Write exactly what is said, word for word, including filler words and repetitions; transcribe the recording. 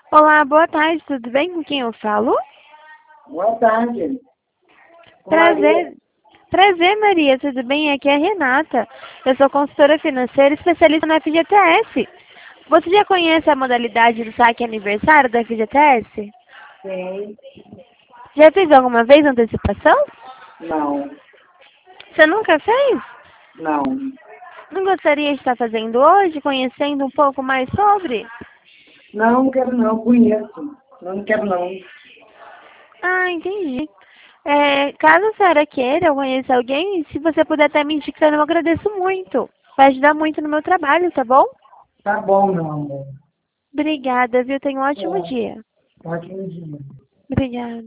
Olá, boa tarde, tudo bem? Com quem eu falo? Boa tarde. Com Maria. Prazer. Prazer, Maria, tudo bem? Aqui é a Renata. Eu sou consultora financeira especialista na F G T S. Você já conhece a modalidade do saque aniversário da F G T S? Sim. Já fez alguma vez antecipação? Não. Você nunca fez? Não. Não gostaria de estar fazendo hoje, conhecendo um pouco mais sobre? Não, não quero não. Conheço. Não quero não. Ah, entendi. É, caso a senhora queira ou conheça alguém, se você puder estar me indicando, eu agradeço muito. Vai ajudar muito no meu trabalho, tá bom? Tá bom, meu amor. Obrigada, viu? Tenha um ótimo É. dia. Ótimo dia. Obrigada.